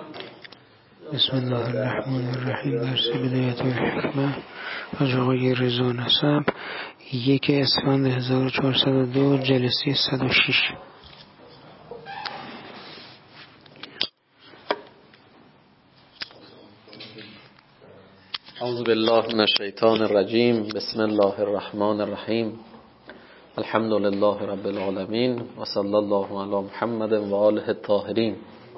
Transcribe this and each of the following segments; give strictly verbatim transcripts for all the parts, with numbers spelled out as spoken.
بسم الله الرحمن الرحیم. درس بدایت الحکمه از آقای رضا نسب، یک اسفند هزار و چهارصد و دو، جلسه صد و شش. اعوذ بالله من الشیطان الرجیم. بسم الله الرحمن الرحیم. الحمد لله رب العالمین و صلی الله علی محمد و آله الطاهرین.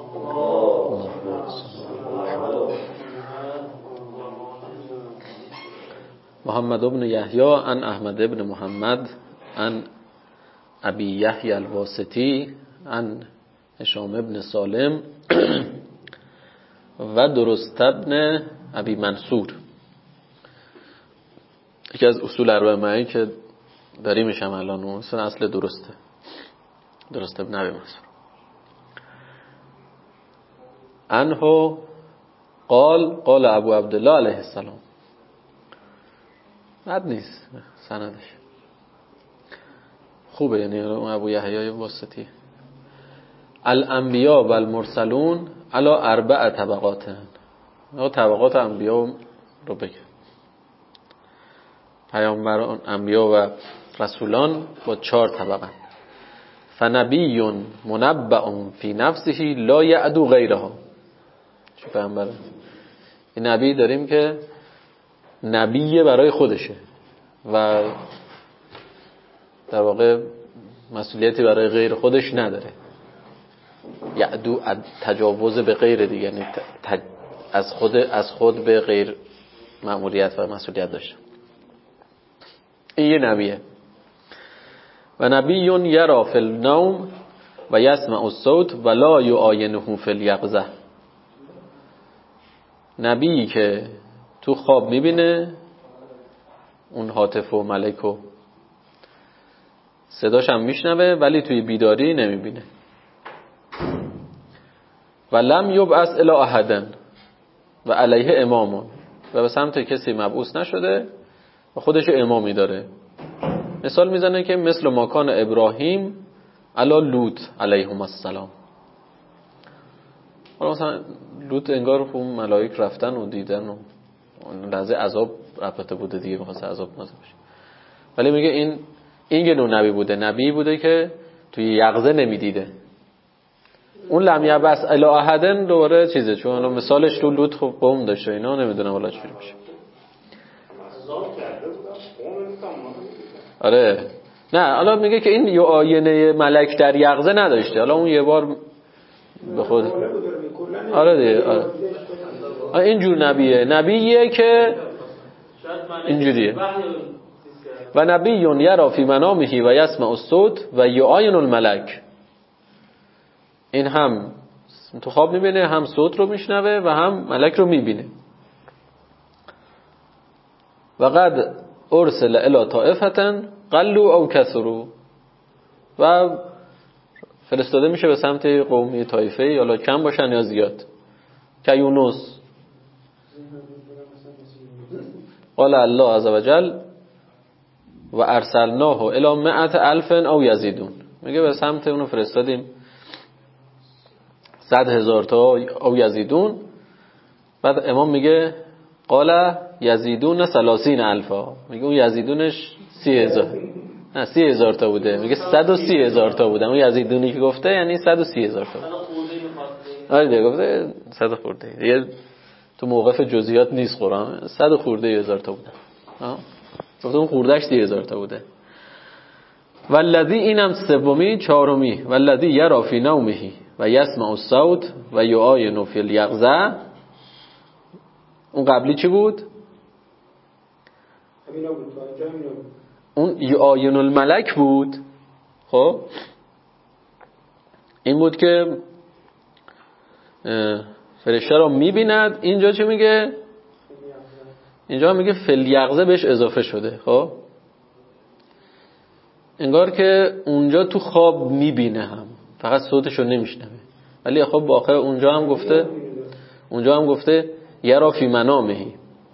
محمد بن یحیی عن احمد بن محمد عن ابی یحیی الواسطی عن هشام بن سالم و درست بن ابی منصور. یکی از اصول اربع معانی که داریمش هم الان اصلا اصل درسته درست ابن ابی منصور. عنه قال قال ابو عبدالله علیه السلام. بد نیست سندش خوبه، یعنی ابو یحیی واسطی. الانبیاء و المرسلون علی اربع طبقات. طبقات انبیاء رو بگه. پیامبران، انبیاء و رسولان با چهار طبقه. فنبی منبع فی نفسه لا یعدو غیرها. چه پیامبره؟ این نبی داریم که نبی برای خودشه و در واقع مسئولیتی برای غیر خودش نداره. یعدو تجاوز به غیر دیگه، یعنی از خود از خود به غیر مأموریت و مسئولیت داشته. این یه نبیه. و نبی یرا فی النوم و یسمع الصوت و لا یعاینه فی الیقظه. نبی که تو خواب میبینه اون هاتف و ملک و صداش هم میشنوه ولی توی بیداری نمیبینه. و لم یبعث الی احد و علیه امام، و به سمت کسی مبعوث نشده و خودش امامی داره. مثال میزنه که مثل مکان ابراهیم علی لوط علیهم السلام. مثلا لوط انگار خب ملائک رفتن و دیدن و لحظه عذاب رفته بوده دیگه، می‌خواد عذاب نازل بشه. ولی میگه این این یه نوع نبی بوده، نبی بوده که توی یقظه نمیدیده. اون لم یبعث الی احد دوباره چیزه، چون مثالش تو لوط خب قوم داشته اینا، نمیدونم والا چجوری میشه. آره نه، حالا میگه که این یه آینه ملک در یقظه نداشته، حالا اون یه بار به خود آره دیگه آره. این جور نبیه، نبیه که اینجوریه. و نبی یرا فی منامه و یسمع الصوت و یعاین الملک. این هم تو خواب میبینه، هم صوت رو میشنوه و هم ملک رو میبینه. و قد ارسل الی طائفه قلوا او کثروا. و فرستاده میشه به سمت قومی طایفه، یا کم باشن یا زیاد. که یونس قال الله عز وجل و ارسلناه الی مئة الف او یزیدون. میگه به سمت اونو فرستادیم صد هزار تا او یزیدون. بعد امام میگه قال یزیدون ثلاثین الفا. میگه اون یزیدونش سی هزار، نه سی هزار تا بوده. میگه صد و سی هزار تا بوده. اون یزیدونی که گفته یعنی صد و سی هزار تا. آره دیگه گفته صد خورده. دیگه تو موقف جزئیات نیست قرآن. صد خورده هزار تا بوده. ها گفته اون خوردهش سی هزار تا بوده. والذی، اینم سومی. چهارمی والذی یرا فی نومه و یسمع الصوت و یعاین فی الیقظه. اون قبلی چی بود؟ اون یعاین الملک بود. خب این بود که فرشته رو میبیند. اینجا چی میگه؟ اینجا میگه فی الیقظه بهش اضافه شده. خب انگار که اونجا تو خواب میبینه، هم فقط صوتش رو نمیشنوه. ولی خب آخر اونجا هم گفته اونجا هم گفته یرا فی منامه.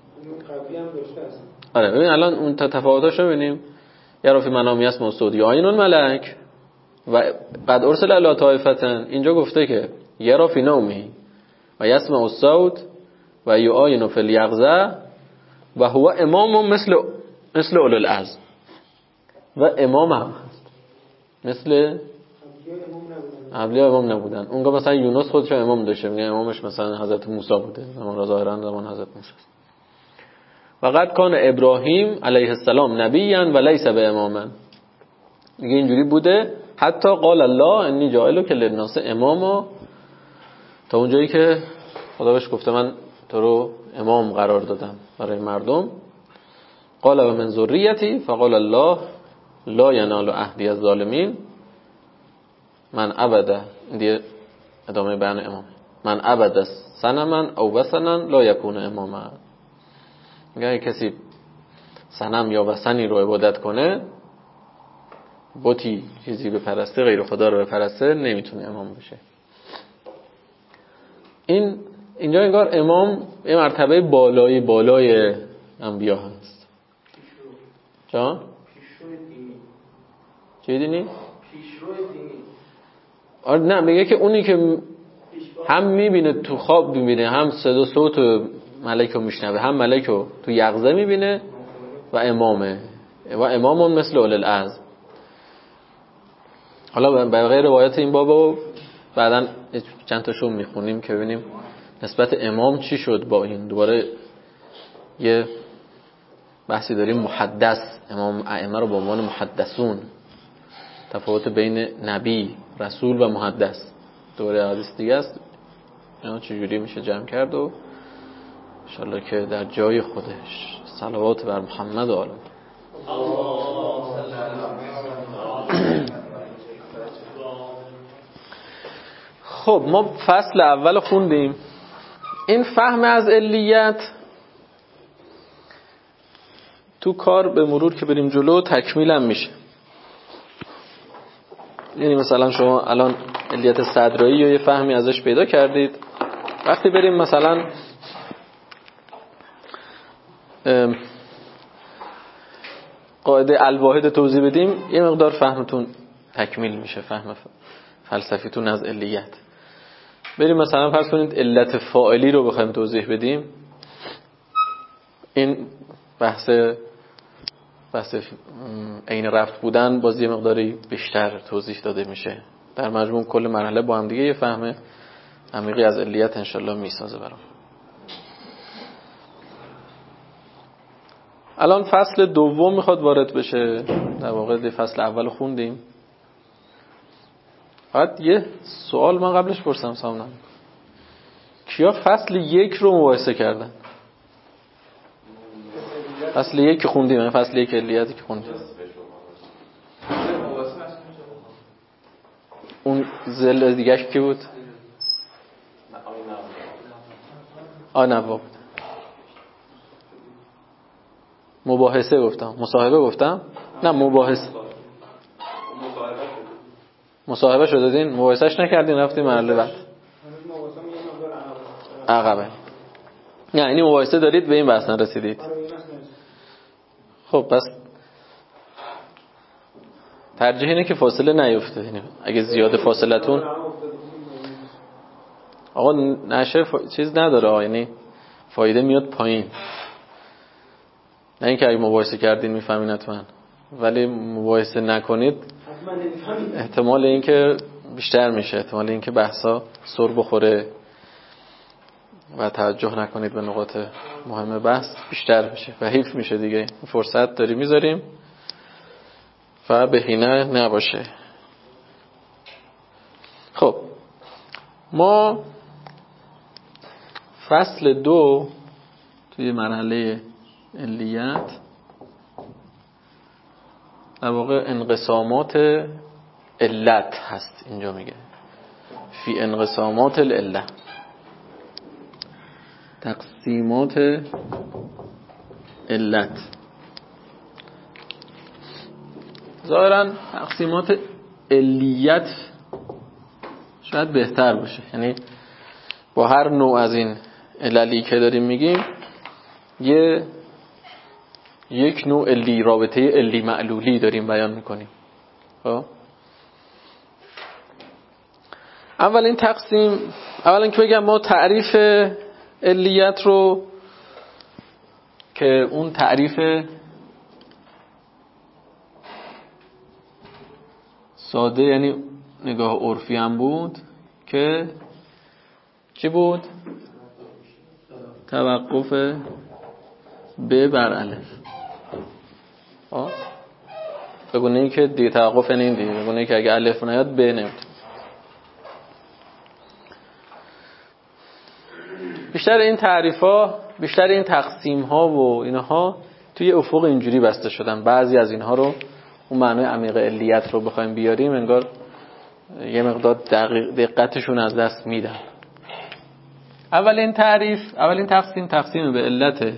آره ببین الان اون تفاوتاشو ببینیم. یرا فی منامه اسم الصوت یعاین الملک و قد ارسل الی طائفتن. اینجا گفته که یرا فی نومه و یسمع الصوت و یعاین فی الیقظه و هو امام مثل مثل اولو العزم. و امام هم هست مثل اولیاء امام نبودن. اونگاه مثلا یونس خودش امام داشته، میگه امامش مثلا حضرت موسی بوده، زمان ظاهرا زمان حضرت موسی. و قد کان ابراهیم علیه السلام نبیا و لیس باماما. میگه اینجوری بوده حتی قال الله انی جاعلک للناس اماما، تا اونجایی که خدا بهش گفته من تو رو امام قرار دادم برای مردم. قال و من ذریتی فقال الله لا ینال عهدی الظالمین من عبد، دیگه ادامه بیان امام، من عبد صنما او وثنا لا یکون اماما. میگه کسی صنم یا وثنی رو عبادت کنه، بتی چیزی به پرسته غیر خدا رو به پرسته، نمیتونه امام بشه. این اینجا انگار امام یه مرتبه بالایی بالای انبیا هست. جان؟ چی دینی؟ پیشرو دینی. آره نه، میگه که اونی که هم میبینه تو خواب میبینه، هم صدا صوت ملک رو میشنوه، هم ملک رو تو یقظه میبینه و امامه و امامون مثل اول العزم. حالا بقیه روایت این بابو بعداً چند تاشو میخونیم که ببینیم نسبت امام چی شد با این. دوباره یه بحثی داریم محدث، امام ائمه رو به عنوان محدثون، تفاوت بین نبی، رسول و محدث. دوباره حدیث دیگه است اینا چجوری میشه جمع کرد و انشالله که در جای خودش. صلوات بر محمد و آل خب ما فصل اول خوندیم. این فهم از علیت تو کار به مرور که بریم جلو تکمیل هم میشه. یعنی مثلا شما الان علیت صدرایی یا یه فهمی ازش پیدا کردید، وقتی بریم مثلا قاعده الواحد توضیح بدیم یه مقدار فهمتون تکمیل میشه، فهم فلسفیتون از علیت. بریم مثلا فرض کنید علت فاعلی رو بخوایم توضیح بدیم، این بحث بحث عین رفت بودن باز یه مقداری بیشتر توضیح داده میشه. در مجموع کل مرحله با هم دیگه یه فهم عمیقی از علیت انشالله میسازه برام. الان فصل دوم میخواد وارد بشه. در واقع فصل اول خوندیم. بعد یه سوال من قبلش پرسم سامنا، کیا فصل یک رو مباحثه کردن؟ فصل یک که خوندیم، یعنی فصل یک علیتی که خوندیم. اون زل دیگهش کی بود؟ آنوا بود. مباحثه گفتم، مصاحبه گفتم؟ نه مباحثه. مصاحبه شد دادین، مباحثهش نکردین رفتیم مرحله بعد. عقبه. نه یعنی مباحثه دارید به این بحث نرسیدید. خب پس ترجیح اینه که فاصله نیفته. یعنی اگه زیاد فاصلتون آقا نشه ف... چیز نداره، یعنی فایده میاد پایین. نه اینکه اگه مباحثه کردین میفهمین حتما، ولی مباحثه نکنید احتمال اینکه بیشتر میشه، احتمال اینکه بحثا سر بخوره و توجه نکنید به نقاط مهم بحث بیشتر میشه و حیف میشه دیگه. فرصت داری میذاریم و بهینه نباشه. خب ما فصل دو توی مرحله علیت در واقع انقسامات علت هست. اینجا میگه فی انقسامات العله، تقسیمات علت. ظاهرا تقسیمات علیت شاید بهتر باشه، یعنی با هر نوع از این عللی که داریم میگیم یه یک نوع علی، رابطه علی معلولی داریم بیان میکنیم. خب اول این تقسیم اولا که بگم ما تعریف علیت رو که اون تعریف ساده یعنی نگاه عرفی هم بود که چی بود؟ توقف ب بر الف. آه بگونه این که دیگه توقف این دیگه بگونه که اگه الف نیاد ب نمیاد. بیشتر این تعریف ها بیشتر این تقسیم ها و اینها توی افق اینجوری بسته شدن. بعضی از اینها رو اون معنای عمیق علیت رو بخوایم بیاریم انگار یه مقدار دقیق دقتشون از دست میدن. اولین تعریف اولین تقسیم تقسیم به علت،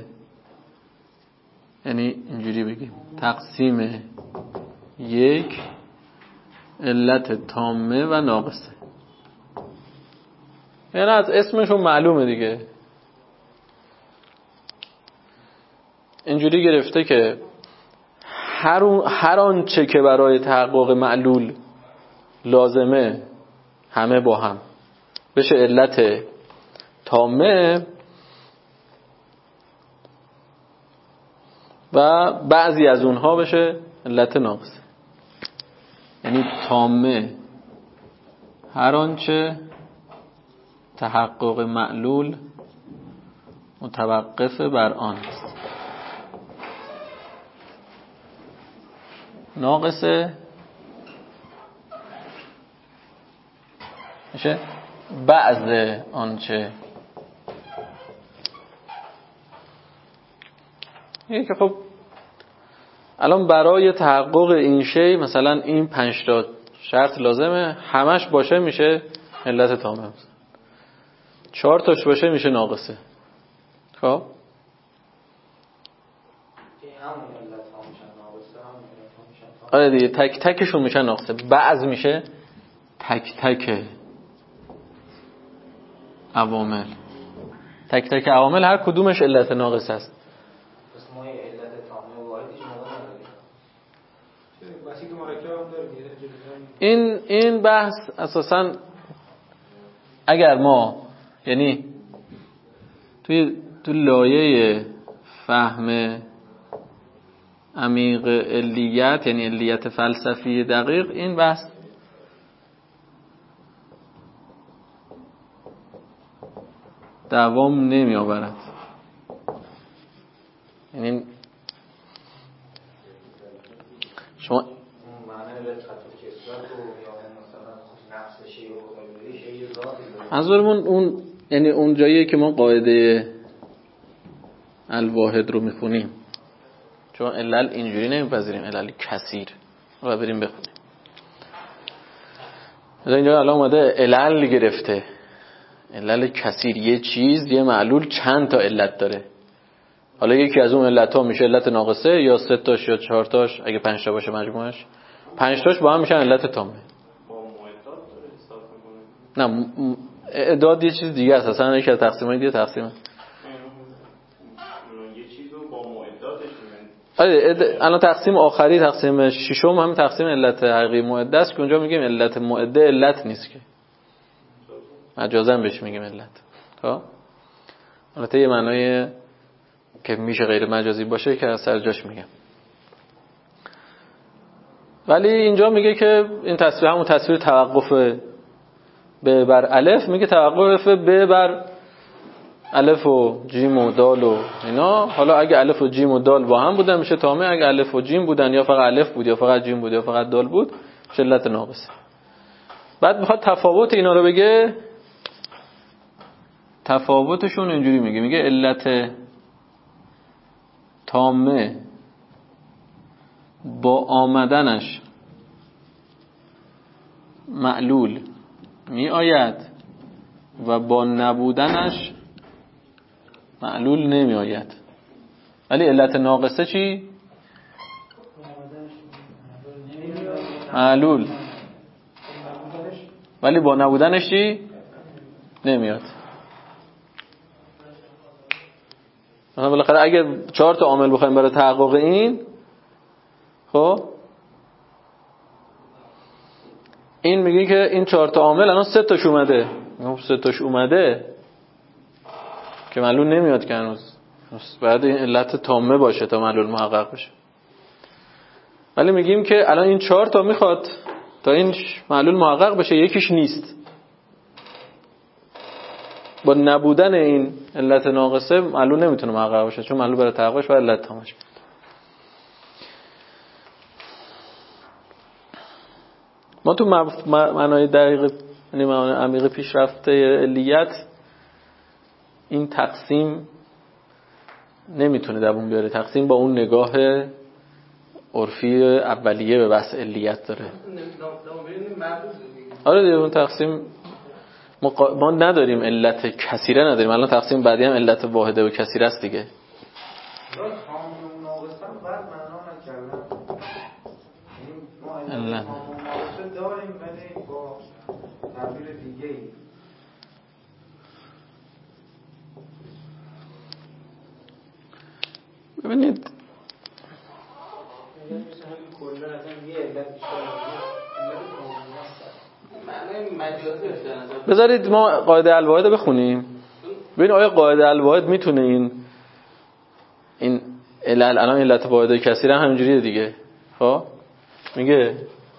یعنی اینجوری بگیم تقسیم یک علت تامه و ناقصه. یعنی از اسمشون معلومه دیگه، اینجوری گرفته که هر هر آنچه که برای تحقق معلول لازمه همه با هم بشه علت تامه و بعضی از اونها بشه علت ناقصه. یعنی تامه هر آنچه تحقق معلول متوقف بر آن است، ناقصه میشه بعض آنچه. یعنی که خب الان برای تحقق این شی مثلا این پنج تا شرط لازمه، همش باشه میشه علت تامه، چهار تاش باشه میشه ناقصه. خب آره دیگه تک تکشون میشن ناقصه. بعض میشه تک تک عوامل، تک تک عوامل هر کدومش علت ناقص است. پس ما علت تامه واحدی موقع نداریم. بحثی که مرکب هم داره. این این بحث اساساً اگر ما یعنی توی تو لایه فهم عمیق علیت یعنی علیت فلسفی دقیق این بحث دوام نمی آورد. یعنی شما منظورمون اون یعنی اون جاییه که ما قاعده الواحد رو میخونیم، چون علل اینجوری نمیپذیریم، علل کثیر رو بریم بخونیم. مثلا اینجا الان اومده علل گرفته، علل کثیر، یه چیز یه معلول چند تا علت داره. حالا یکی از اون علت ها میشه علت ناقصه یا سه تاش یا چهار تاش، اگه پنج تا باشه مجموعش پنج تاش با هم میشن علت تامه. نه اعداد یه چیز دیگه است، اصلا یکی از تقسیم‌های دیگه تقسیمه. یه چیزو با معداتش آره الان تقسیم آخری تقسیم ششم هم تقسیم علت حقیقی معده است که اونجا میگیم علت معده علت نیست که مجازاً بهش میگیم علت. خب البته یه معنای که میشه غیر مجازی باشه که از سر جاش میگم، ولی اینجا میگه که این تصویر همون تصویر توقف ب بر الف، میگه توقف ب بر الف و جیم و دال و اینا. حالا اگه الف و جیم و دال با هم بودن میشه تامه، اگه الف و جیم بودن یا فقط الف بود یا فقط جیم بود یا فقط دال بود میشه علت ناقصه. بعد میخواد تفاوت اینا رو بگه، تفاوتشون اینجوری میگه، میگه علت تامه با آمدنش معلول می آید و با نبودنش معلول نمی آید. ولی علت ناقصه چی؟ معلول، ولی با نبودنش چی؟ نمیاد. مثلا بالاخره اگه چهار تا عامل بخوایم برای تحقق این، خب این میگه که این چهار تا عامل الان سه تاش اومده میگم سه تاش اومده که معلول نمیاد که هنوز بعد این علت تامه باشه تا معلول محقق بشه. ولی میگیم که الان این چهار تا میخواد تا این معلول محقق بشه، یکیش نیست. با نبودن این علت ناقصه معلول نمیتونه محقق بشه، چون معلول برای تحققش باید علت تامش بشه. ما تو معنای دقیق، یعنی معنای عمیق پیشرفته علیت، این تقسیم نمیتونه دووم بیاره. تقسیم با اون نگاه عرفی اولیه به بحث علیت داره. آره دیگه اون تقسیم ما, ما نداریم، علت کثیره نداریم. الان تقسیم بعدی هم علت واحده و کثیره است دیگه. الله داریم ولی با تعبیر دیگه ای. ببینید بذارید ما قاعده الواحد رو بخونیم. ببین آیا قاعده الواحد میتونه این این علل الان علت واحده کثیره همینجوریه دیگه. خب میگه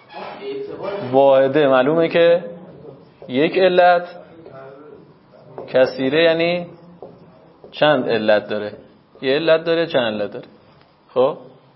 واحده معلومه که یک علت، کثیره یعنی چند علت داره، یه علت داره چند علت داره. خب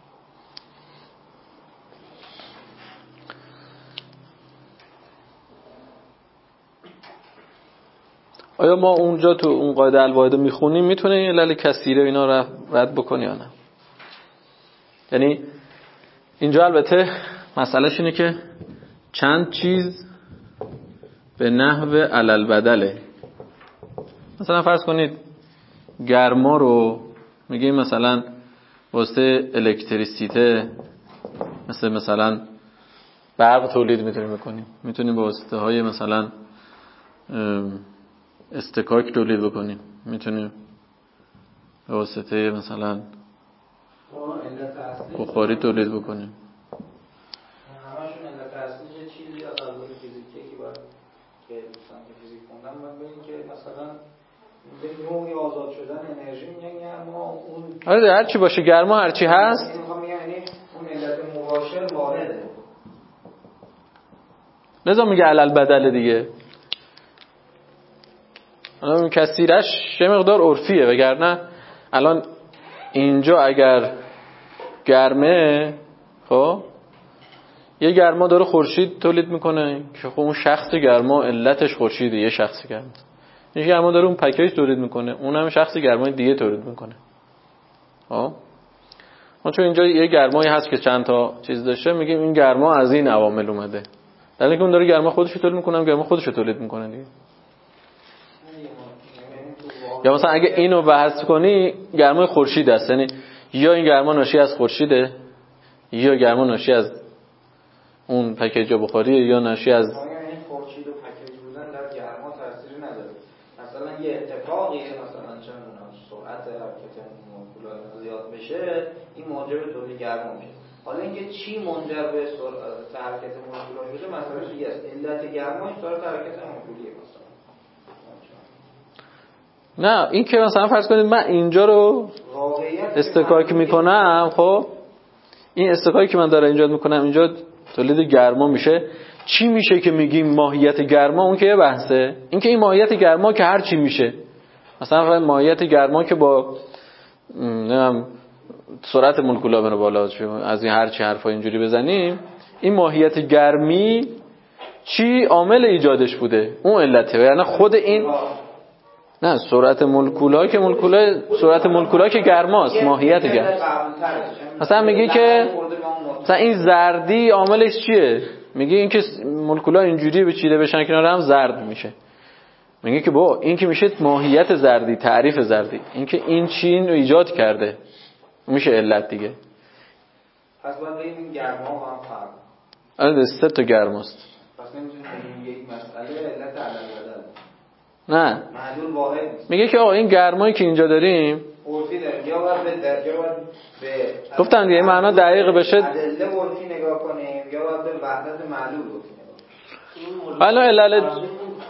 آیا ما اونجا تو اون قاعده الواحد میخونیم میتونه این علل کثیره اینا رو رد بکنی یا نه؟ یعنی اینجا البته مسئلهش اینه که چند چیز به نحو علل بدله. مثلا فرض کنید گرما رو میگیم مثلا واسه الکتریسیته، مثل مثلا برق تولید میتونیم بکنیم، میتونیم به واسطه های مثلا استکاک تولید بکنیم، میتونیم به واسطه مثلا بخاری تولید بکنیم. همشون علت اصلیش چیزی از قانون فیزیکی که باید که دوستان که فیزیک خوندن باید ببینید که مثلا به نوعی آزاد شدن انرژی میگن، اما اون آره هر چی باشه گرما هر چی هست، این میگم یعنی اون علت مباشر واحده. لذا میگه علل بدل دیگه. الان کثیرش یه مقدار عرفیه، وگرنه الان اینجا اگر گرمه، خب یه گرما داره خورشید تولید میکنه که خب اون شخص گرما علتش خورشیده، یه شخص گرما. یه گرما داره اون پکیج تولید میکنه، اون هم شخص گرمای دیگه تولید میکنه. خب ما چون اینجا یه گرمایی هست که چند تا چیز داشته، میگیم این گرما از این عوامل اومده. در حالی که اون داره گرما خودش رو تولید میکنه، گرما خودش رو تولید میکنه دیگه. یا مثلا اگه اینو بحث کنی گرمای خورشید است، یعنی یا این گرما ناشی از خورشیده، یا گرما ناشی از اون پکیج بخاریه، یا ناشی از این خورشید و پکیج بودن در گرما تاثیری نداره. مثلا یه اتفاقی مثلا چه میدونم سرعت حرکت مولکول‌ها زیاد بشه، این موجب تولید گرما میشه. حالا اینکه چی منجر به سرعت حرکت مولکول‌ها شده مسئله دیگه است. علت گرما این سرعت حرکت مولکولیه مثلا. نه این که مثلا فرض کنید من اینجا رو استکاک میکنم، خب این استکاکی که من دارم اینجا میکنم اینجا تولید گرما میشه. چی میشه که میگیم ماهیت گرما؟ اون که یه بحثه. این که این ماهیت گرما که هر چی میشه، مثلا ماهیت گرما که با نمیدونم سرعت مولکولا بره بالا، از این هر چی حرفا اینجوری بزنیم، این ماهیت گرمی چی عامل ایجادش بوده؟ اون علته. یعنی خود این نه سرعت مولکولا که مولکولا سرعت مولکولا که گرماست، ماهیت گرم. مثلا میگی که مثلا این زردی عاملش چیه؟ میگی این که مولکولا اینجوری بچیده بشن کنار هم زرد میشه. میگه که با این که میشه ماهیت زردی، تعریف زردی، این که این چین رو ایجاد کرده میشه علت دیگه. پس باید بگیم این گرما هم فرق. آره سه تا گرماست. پس نمیتونیم بگیم یک مسئله علت علل بدل. نه معلول واحد نیست. میگه که آقا این گرمایی که اینجا داریم عرفی داریم، یا باید به درجه باید به گفتن دیگه معنا دقیق بشه عدله عرفی نگاه کنیم، یا باید به وحدت معلول عرفی نگاه کنیم. حالا علل خود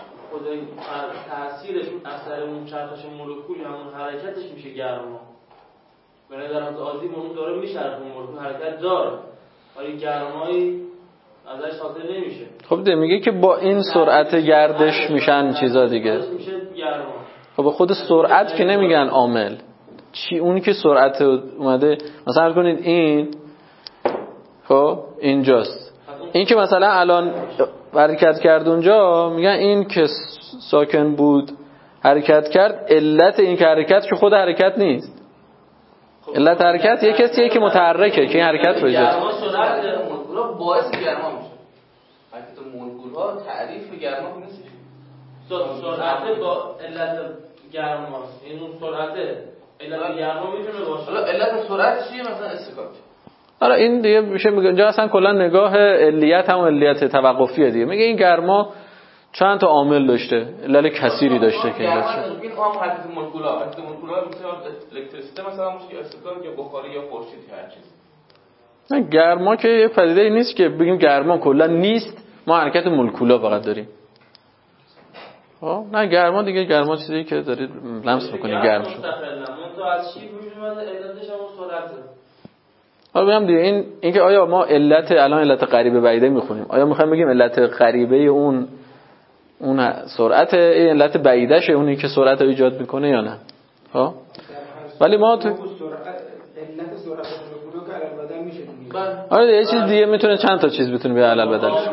تاثیرش اثر اون چرخش مولکول یا اون حرکتش میشه گرما. به نظرم عادی اون داره میچرخه مولکول حرکت داره ولی گرمایی ازش حاصل نمیشه. خب ده میگه که با این سرعت گردش میشن چیزا دیگه. خب خود سرعت که نمیگن عامل. چی اونی که سرعت اومده مثلا کنید این خب اینجاست. این که مثلا الان حرکت کرد اونجا میگن این که ساکن بود حرکت کرد علت این که حرکت که خود حرکت نیست. علت حرکت یه کسیه که متحرکه که این حرکت رو ایجاد گرما سرعت مولکول‌ها باعث گرما میشه. حرکت مولکول‌ها تعریف گرما نیست. سرعت با علت گرماست. این اون سرعت علت گرما میتونه باشه. حالا علت سرعت چیه؟ مثلا استکاک. حالا این دیگه میشه میگه اینجا اصلا کلا نگاه علیت هم علیت توقفیه دیگه. میگه این گرما چند تا عامل داشته، علل کثیری داشته که گرما این هم حرکت مولکول‌ها، حرکت مولکول‌ها مثلا الکتریسیته مثلا میشه استکاک یا بخاری یا خورشید هر چیز. نه گرما که یه پدیده نیست که بگیم گرما کلا نیست، ما حرکت مولکولا فقط داریم. ها نه گرما دیگه گرما چیزی که دارید لمس می‌کنید گرم شد. تو از چی می‌فهمید علتش هم سرعته. حالا بگم دیگه این اینکه آیا ما علت الان علت غریبه بعیده می‌خونیم. آیا می‌خوایم بگیم علت غریبه اون اون سرعت این علت بعیدشه اونی که سرعت رو ایجاد می‌کنه یا نه؟ ها؟ ولی ما تو علت سرعت مولکول که علل بدل میشه دیگه. آره یه چیز دیگه میتونه چند تا چیز بتونه به علل بدل بشه.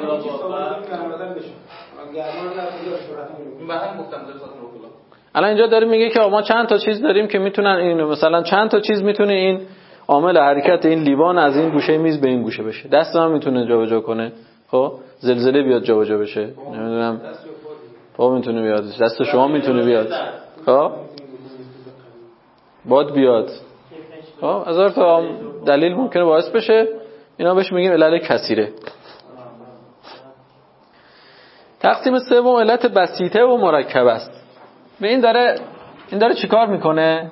الان اینجا داره میگه که ما چند تا چیز داریم که میتونن این مثلا چند تا چیز میتونه این عامل حرکت این لیوان از این گوشه میز به این گوشه بشه. دست هم میتونه جابجا کنه. خب زلزله بیاد جابجا بشه. نمیدونم پا میتونه بیاد. دست شما میتونه بیاد. خب باد بیاد. خب هزار تا دلیل ممکنه باعث بشه. اینا بهش میگیم علل کثیره. تقسیم سوم علت بسیطه و مرکب است. به این داره این داره چیکار میکنه؟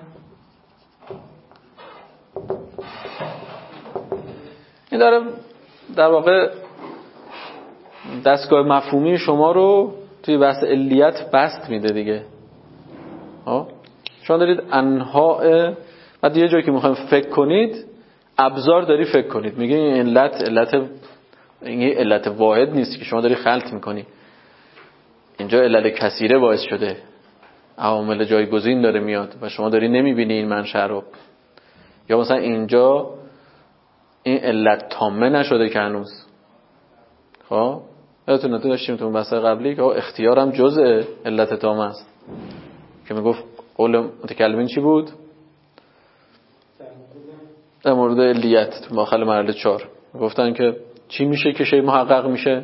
این داره در واقع دستگاه مفهومی شما رو توی بحث علیت بست میده دیگه. ها شما دارید انواع بعد یه جایی که میخوایم فکر کنید ابزار داری فکر کنید. میگه این علت علت این علت واحد نیست که شما داری خلط میکنی. اینجا علل کثیره باعث شده. عوامل جایگزین داره میاد و شما داری نمیبینی این منشأ رو. یا مثلا اینجا این علت تامه نشده که هنوز. خب یادتونه تو داشتیم تو بحث قبلی که اختیارم جزء علت تامه است که میگفت قول متکلمین چی بود؟ در مورد علیت تو ماخل مرحله چهار گفتن که چی میشه که شی محقق میشه؟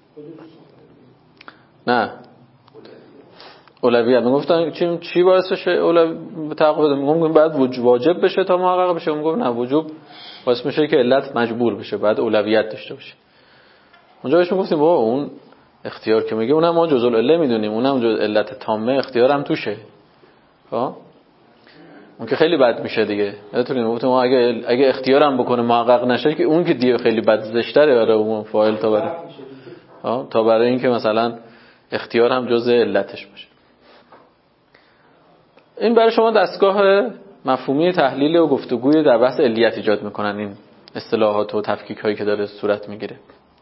نه اولویت. میگفتن چی چی باعث بشه اولویت تحقق بده؟ میگم بعد واجب بشه تا محقق بشه. میگم نه وجوب باعث میشه که علت مجبور بشه بعد اولویت داشته باشه. اونجا بهش میگفتیم بابا اون اختیار که میگه اونم ما جزء العله میدونیم، اونم جزء علت تامه اختیارم توشه. ها اون که خیلی بد میشه دیگه. یادتونه گفتم ما اگه اگه اختیارم بکنه محقق نشه که اون که دیگه خیلی بد زشتره برای اون فاعل تا برای ها تا برای اینکه مثلا اختیار هم جزء علتش باشه. این برای شما دستگاه مفهومی تحلیل و گفتگوی در بحث علیت ایجاد میکنن این اصطلاحات و تفکیک هایی که داره صورت میگیره.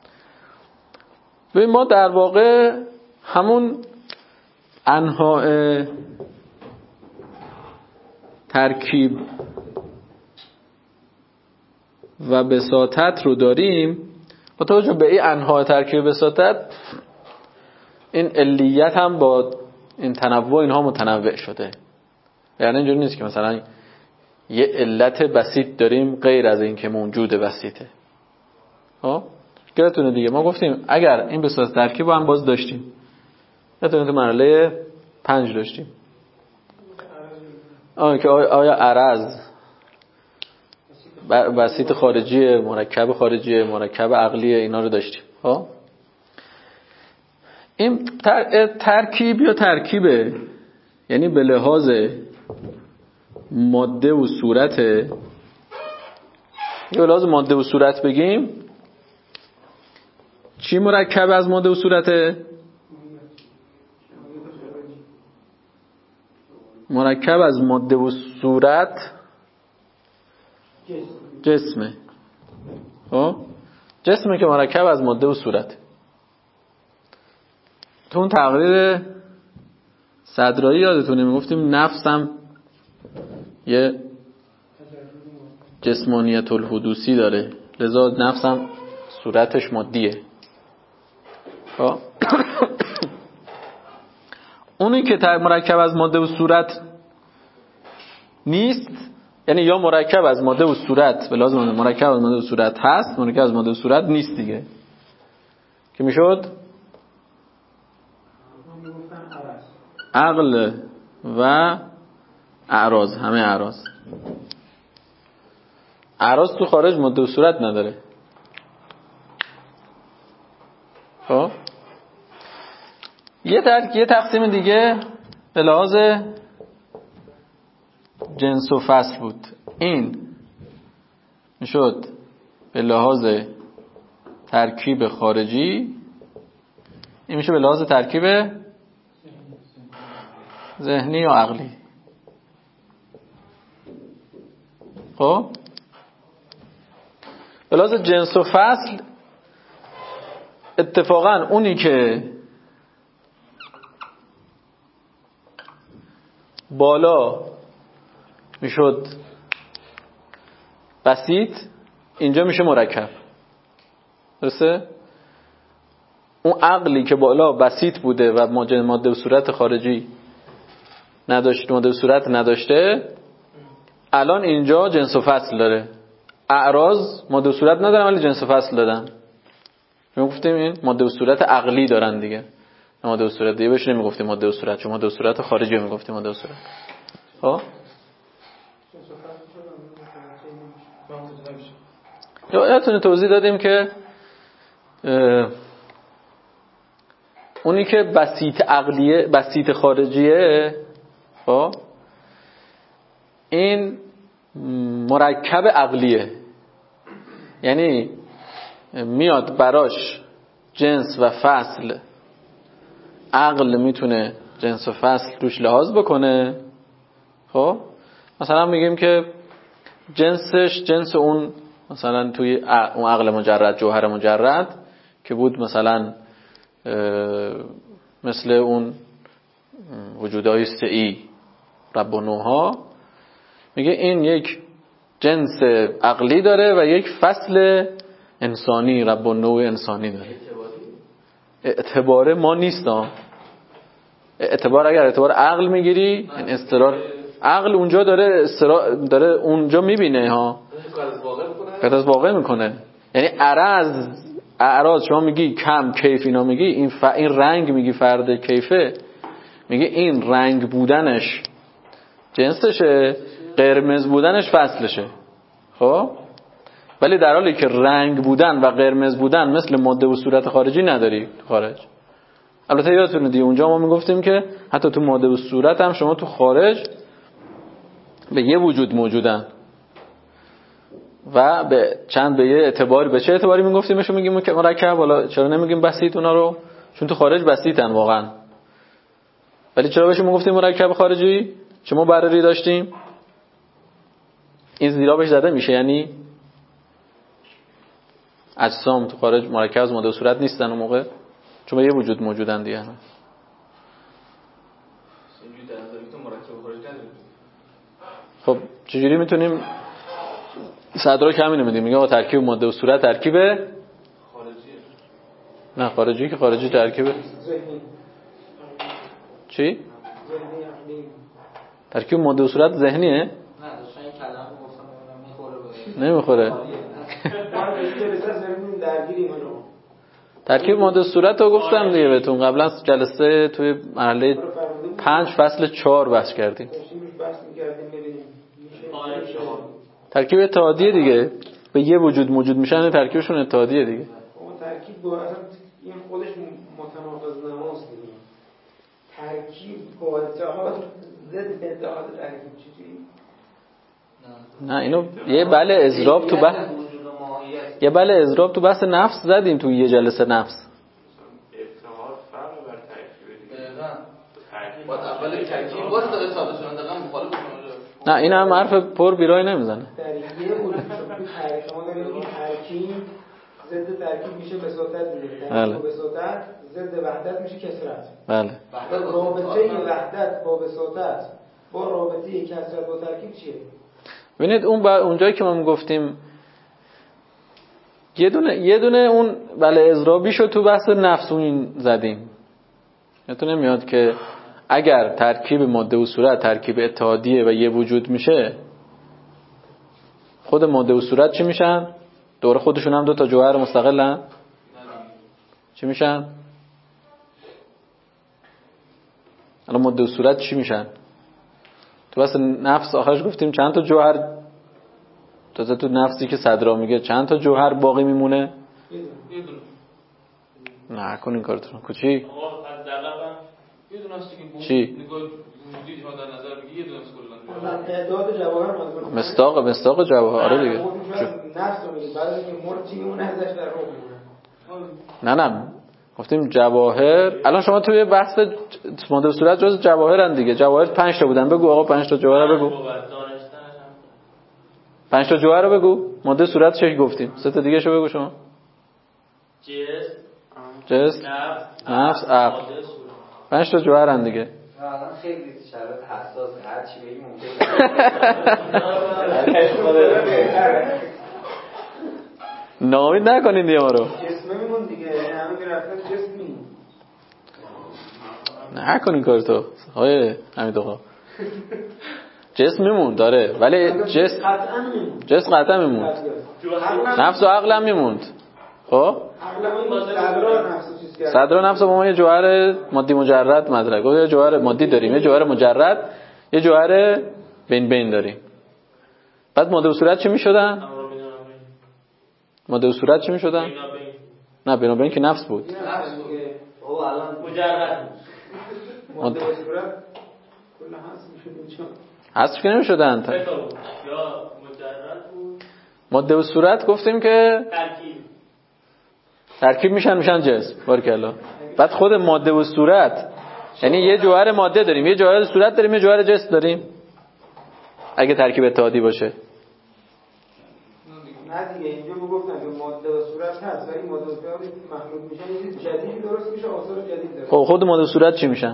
ببین ما در واقع همون انواع ترکیب و بساطت رو داریم. با توجه به این انواع ترکیب و بساطت این علیت هم با این تنوع اینها متنوع شده. یعنی اینجوری نیست که مثلا یه علت بسیط داریم غیر از این که موجود بسیطه. ها گرتونه دیگه ما گفتیم اگر این بساط ترکیب هم باز داشتیم گرتونه تو مرحله پنج داشتیم آن که آیا عرض بسیط خارجی مرکب خارجی مرکب عقلی اینا رو داشتیم. ها این تر... ترکیب یا ترکیبه یعنی به لحاظ ماده و صورت یا به لحاظ ماده و صورت بگیم چی مرکب از ماده و صورته؟ مرکب از ماده و صورت جسمه. خب جسمه که مرکب از ماده و صورت. تو اون تقریر صدرایی یادتونه میگفتیم نفسم یه جسمانیت الحدوثی داره، لذا نفسم صورتش مادیه. خب اونی که مرکب از ماده و صورت نیست، یعنی یا مرکب از ماده و صورت به لازم مرکب از ماده و صورت هست، مرکب از ماده و صورت نیست دیگه، که میشد عقل و اعراض. همه اعراض اعراض تو خارج ماده و صورت نداره. خب یه تر... یه تقسیم دیگه به لحاظ جنس و فصل بود. این میشد به لحاظ ترکیب خارجی، این میشه به لحاظ ترکیب ذهنی یا عقلی. خب به لحاظ جنس و فصل اتفاقا اونی که بالا میشد بسیط، اینجا میشه مرکب. درسته؟ اون عقلی که بالا بسیط بوده و ماده و صورت خارجی نداشت، ماده و صورت نداشته، الان اینجا جنس و فصل داره. اعراض ماده و صورت ندارن ولی جنس و فصل دادن. ما گفتیم این ماده و صورت عقلی دارن دیگه. ماده و صورت دیگه بهش نمیگفتیم ماده و صورت، چون ماده و صورت خارجی رو میگفتیم ماده و صورت. خب یادتونه توضیح دادیم که اونی که بسیط عقلیه، بسیط خارجیه، خب این مرکب عقلیه، یعنی میاد براش جنس و فصل. عقل میتونه جنس و فصل روش لحاظ بکنه. خب مثلا میگیم که جنسش جنس اون مثلا توی اون عقل مجرد، جوهر مجرد که بود، مثلا مثل اون وجودهای سعی رب و نوها، میگه این یک جنس عقلی داره و یک فصل انسانی رب و نوع انسانی داره. اعتبار ما نیست ها. اعتبار اگر اعتبار عقل میگیری، این استقرار عقل اونجا داره داره اونجا میبینه ها، قد از واقع میکنه. یعنی عرض اعراض شما میگی کم کیف، اینا میگی این ف... این رنگ میگی فرد کیفه، میگه این رنگ بودنش جنسشه، قرمز بودنش فصلشه. خب ولی در حالی که رنگ بودن و قرمز بودن مثل ماده و صورت خارجی نداری خارج. البته یادتونه دیگه اونجا ما میگفتیم که حتی تو ماده و صورت هم شما تو خارج به یه وجود موجودن و به چند به یه اعتباری. به چه اعتباری میگفتیمشون میگیم که مرکب؟ حالا چرا نمیگیم بسیط اونا رو؟ چون تو خارج بسیطن واقعا. ولی چرا بهشون میگفتیم مرکب خارجی؟ چه مبرری داشتیم؟ این زیرا بهش زده میشه، یعنی اجسام تو خارج مرکب از ماده و صورت نیستن اون موقع، چون به یه وجود موجودن دیگه. خب چجوری میتونیم صدرا که همینو میدیم، میگه آقا ترکیب ماده و صورت ترکیب خارجیه. نه خارجی که خارجی ترکیب چی؟ ترکیب ماده و صورت ذهنیه؟ نه داشتن این کلمه گفتم نمیخوره. نمیخوره. ترکیب ماده و صورت رو گفتم دیگه بهتون قبلا جلسه توی مرحله پنج فصل چهار بحث کردیم. ترکیب اتحادیه دیگه، به یه وجود موجود میشن، ترکیبشون اتحادیه دیگه. اون ترکیب با اصلا این خودش متناقض نماست دیگه. ترکیب با اتحاد ضد اتحاد ترکیب چجوری؟ نه اینو یه بله اضراب تو بحث یه بله اضراب تو بحث نفس زدیم تو یه جلسه نفس. اتحاد فرق بر ترکیب دیگه. باید اول ترکیب با واسه اتحادشون دقیقاً مخالف نه این هم حرف پر بیرای نمیزنه. در یه وجود شما دارید این ترکیب ضد ترکیب میشه بساطت دیگه. ترکیب بساطت ضد وحدت میشه کثرت. بله. رابطه وحدت با بساطت با رابطه کثرت با ترکیب چیه؟ ببینید اون با اونجایی که ما میگفتیم یه دونه یه دونه اون بله اضرابیشو تو بحث نفس اون زدیم. یادتون نمیاد که اگر ترکیب ماده و صورت ترکیب اتحادیه و یه وجود میشه، خود ماده و صورت چی میشن؟ دور خودشون هم دو تا جوهر مستقلن. چی میشن؟ الان ماده و صورت چی میشن؟ تو بس نفس آخرش گفتیم چند تا جوهر، تازه تو نفسی که صدرا میگه چند تا جوهر باقی میمونه؟ نه کن این کارتون کوچی یه دونه است که چی؟ نگاه وجودی ما در نظر بگی یه دونه است کلا تعداد جواهر ماده مصداق مصداق جواهر. آره دیگه نفس رو میگه بعد اینکه مرچی میمونه ازش در روح میمونه. نه نه گفتیم جواهر. الان شما توی بحث ماده و صورت جز جواهرن دیگه. جواهر پنج تا بودن، بگو آقا پنج تا جواهر بگو. پنج تا جواهر رو بگو. ماده صورت چه گفتیم؟ سه تا دیگه شو بگو شما. جسم، جسم، نفس، عقل. پنج تا جوهرن دیگه. الان خیلی شرایط حساس هر چی بگی ممکنه. ناامید نکنین دیگه ما رو. جسم میمون دیگه، همه که رفتن جسم میمون. نه کنین کار تو آقای حمید آقا. جسم میمون داره ولی جسم قطعا میمون. جسم قطعا میموند. نفس و عقل هم میموند. خب صدر نفس با ما یه جوهر مادی مجرد مدرک یه جوهر مادی داریم، یه جوهر مجرد، یه جوهر بین بین داریم. بعد ماده و صورت چی میشدن؟ ماده و صورت چی میشدن؟ نه بین بین که نفس بود. او الان مجرد ماده و صورت کلا هست میشد. حذف که نمیشدن. یا مجرد بود. ماده و صورت گفتیم که ترکیب ترکیب میشن میشن جسم. بارکالله. بعد خود ماده و صورت یعنی یه جوهر ماده داریم، یه جوهر صورت داریم، یه جوهر جسم داریم اگه ترکیب اتحادی باشه. نه دیگه اینجا گفتم که ماده و صورت هست ولی ماده و صورت مخلوط میشن یه چیز جدیدی درست میشه، آثار جدید داره. خب خود ماده و صورت چی میشن؟ ما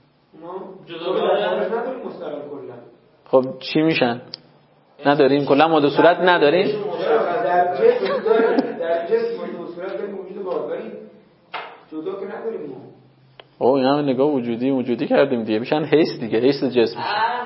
جدا نداریم مستقل کلا. خب چی میشن؟ نداریم کلا ماده و صورت نداریم. در جسم داریم، در جسم ماده و صورت داریم وجود باقی جدا که نداریم ما. او این همه نگاه وجودی وجودی کردیم دیگه، میشن حس دیگه، حس جسم.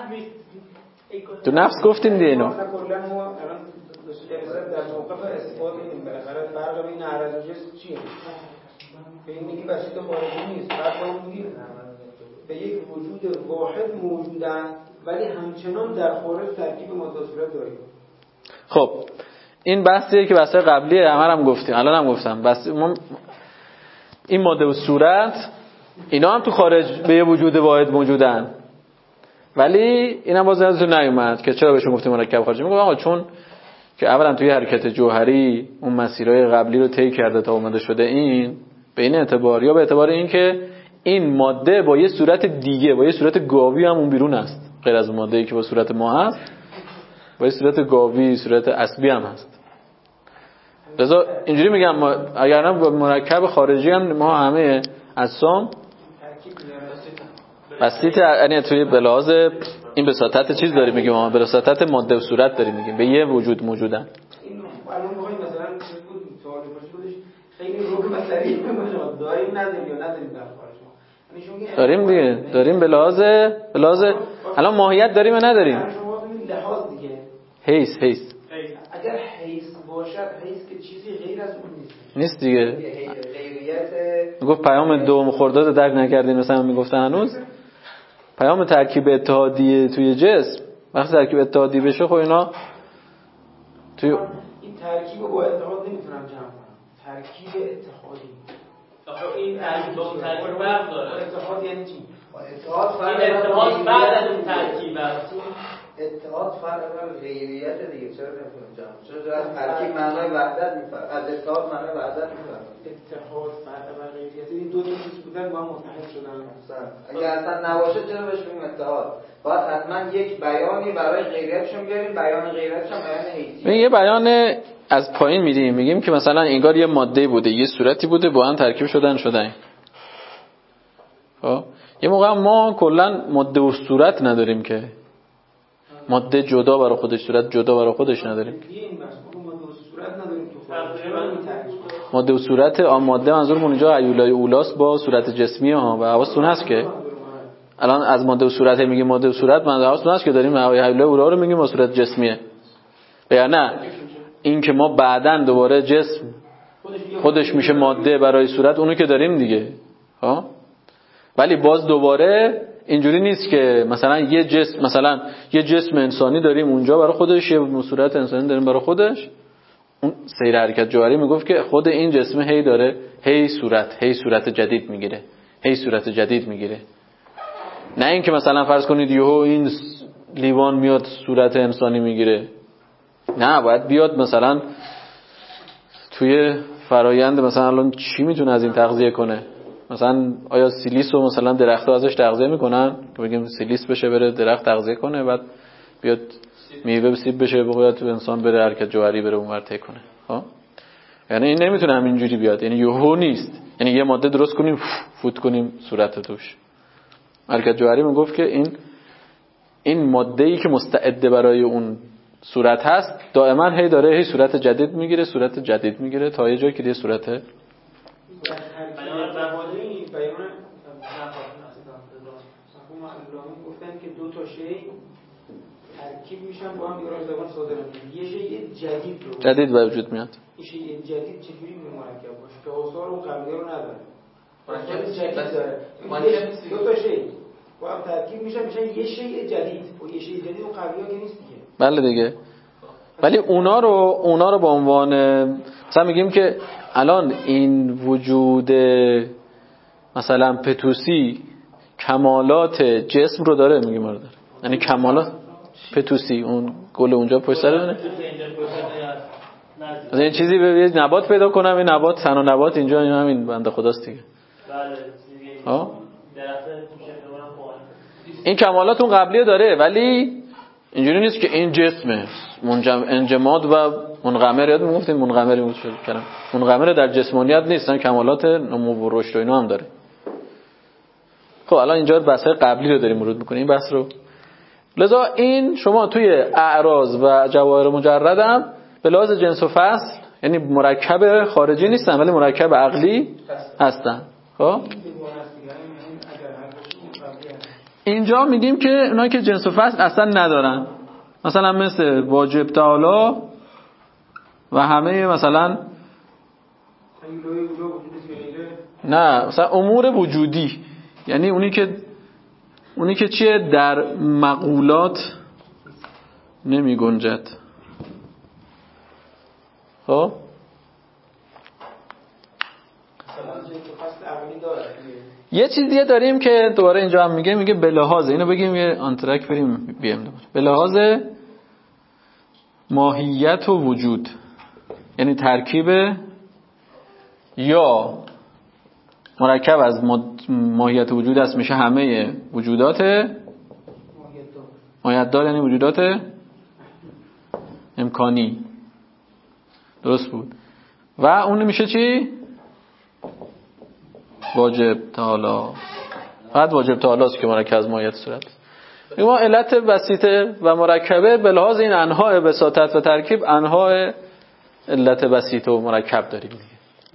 تو نفس گفتیم دیگه اینو. کلا ما الان در موقف اثبات این بالاخره فرق بین عرض و جسم چیه؟ به این میگی بسیط خارجی نیست، بعد ما میگیم به یک وجود واحد موجودن ولی همچنان در خارج ترکیب ماده و صورت داریم. خب این بحثیه که بحث قبلیه همه هم گفتیم، الان هم گفتم. بس ما این ماده و صورت اینا هم تو خارج به یه وجود واحد موجودن ولی اینا باز نظرتون نیومد که چرا بهشون گفتیم مرکب خارجی. میگم آقا چون که اولا توی حرکت جوهری اون مسیرهای قبلی رو طی کرده تا اومده شده این، به این اعتبار یا به اعتبار این که این ماده با یه صورت دیگه با یه صورت گاوی هم اون بیرون است، غیر از اون ماده‌ای که با صورت ما هست با یه صورت گاوی صورت اسبی هم هست. لذا اینجوری میگم ما اگر نه با مرکب خارجی هم ما همه اجسام بسیط یعنی توی بلاز این بساطت چیز داریم میگیم، ما بساطت ماده و صورت داریم میگیم به یه وجود موجودن. این الان موقعی مثلا چیز بود سوال بودش خیلی روح مسئله میمونه داریم نداریم یا نداریم در خارج ما داریم دیگه، داریم بلاز بلاز الان ماهیت داریم یا نداریم؟ شما ببینید لحاظ دیگه حیث حیث اگر حیث باشد حیث که چیزی غیر از اون نیست نیست دیگه. غیریت میگفت پیام دوم خرداد درک نکردین مثلا میگفتن هنوز پیام ترکیب اتحادی توی جسم وقتی ترکیب اتحادی بشه خب اینا توی این ترکیب با اتحاد نمیتونم جمع کنم. ترکیب اتحادی آخه این ترکیب با اون ترکیب فرق داره. اتحاد یعنی چی؟ اتحاد این اتحاد بعد از اون ترکیب است. اتحاد فرق بر غیریت دیگه، چرا نمی‌تونم جمع؟ چرا از ترکیب معنای وحدت می‌فهمه، از اتحاد معنای وحدت می‌فهمه. اتحاد فرق بر غیریت، این دو تا چیز بودن با هم متحد شدن. اگه اصلا نباشه چرا بهش میگیم اتحاد؟ باید حتما یک بیانی برای غیریتشون بیاریم، بیان غیریتش هم بیان حیثیت. یه بیان از پایین میدیم، میگیم که مثلا انگار یه ماده بوده، یه صورتی بوده، با هم ترکیب شدن شدن. خب یه موقع ما کلا ماده و صورت نداریم که ماده جدا برای خودش، صورت جدا برای خودش نداریم. ماده و صورت آ ماده منظورمون اینجا هیولای اولاست با صورت جسمی ها و حواستون هست که الان از ماده و صورت میگیم ماده و صورت، من حواستون هست که داریم هیولای اولا رو میگیم با صورت جسمیه. یا نه این که ما بعداً دوباره جسم خودش میشه ماده برای صورت، اونو که داریم دیگه. ها ولی باز دوباره اینجوری نیست که مثلا یه جسم مثلا یه جسم انسانی داریم اونجا برای خودش، یه صورت انسانی داریم برای خودش. اون سیر حرکت جوهری میگفت که خود این جسم هی داره هی صورت هی صورت جدید میگیره، هی صورت جدید میگیره. نه اینکه مثلا فرض کنید یهو این لیوان میاد صورت انسانی میگیره، نه باید بیاد مثلا توی فرایند مثلا الان چی میتونه از این تغذیه کنه، مثلا آیا سیلیس رو مثلا درخت‌ها ازش تغذیه میکنن که بگیم سیلیس بشه بره درخت تغذیه کنه، بعد بیاد میوه سیب بشه بقیه تو انسان بره حرکت جوهری بره اونور طی کنه. ها یعنی این نمیتونه همینجوری بیاد، یعنی یهو نیست، یعنی یه ماده درست کنیم فوت کنیم صورت توش. حرکت جوهری میگفت که این این ماده‌ای که مستعد برای اون صورت هست دائما هی داره هی صورت جدید میگیره صورت جدید میگیره تا یه جایی که دیگه صورت بیان بهایی بیان نخواهیم گفتن که دو تا شی ترکیب میشن با هم یه زبان صادر میشه، یه شی جدید رو جدید به وجود میاد. این شی جدید چجوری مرکب باشه که آثار اون قبلی رو نداره، مرکب جدید داره. دو تا شی با هم ترکیب میشن میشن یه شی جدید و یه شی جدید اون قبلی ها که نیست دیگه. بله دیگه. ولی اونا رو اونا رو به عنوان مثلا میگیم که الان این وجود مثلا پتوسی کمالات جسم رو داره، میگیم رو داره، یعنی کمالات پتوسی اون گل اونجا پشت سر داره. مثلا این چیزی به یه نبات پیدا کنم، این نبات تنها نبات اینجا همین بنده خداست دیگه. ها این کمالات اون قبلی داره، ولی اینجوری نیست که این جسمه منجم انجماد و منغمر. یاد میگفتیم منغمری بود شد کلام منغمر در جسمانیت نیست، کمالات نمو و رشد و اینا هم داره. خب الان اینجا بحث‌های قبلی رو داریم مرور می‌کنیم این بحث رو. لذا این شما توی اعراض و جواهر مجرد هم به لحاظ جنس و فصل یعنی مرکب خارجی نیستن ولی مرکب عقلی هستن. خب اینجا میگیم که اونایی که جنس و فصل اصلا ندارن، مثلا مثل واجب تعالی و همه مثلا نه مثلا امور وجودی، یعنی اونی که اونی که چیه در مقولات نمی گنجد. خب یه چیز دیگه داریم که دوباره اینجا هم میگه میگه به لحاظ اینو بگیم یه آنترک بریم بیم دوباره به لحاظ ماهیت و وجود، یعنی ترکیب یا مرکب از ماهیت و وجود است، میشه همه وجودات ماهیت دار، یعنی وجودات امکانی. درست بود. و اون میشه چی؟ واجب تعالی. فقط واجب تعالی است که مرکب از ماهیت صورت. ما علت بسیطه و مرکبه به لحاظ این انواع بساطت و ترکیب انواع علت بسیطه و مرکب داریم دیگه.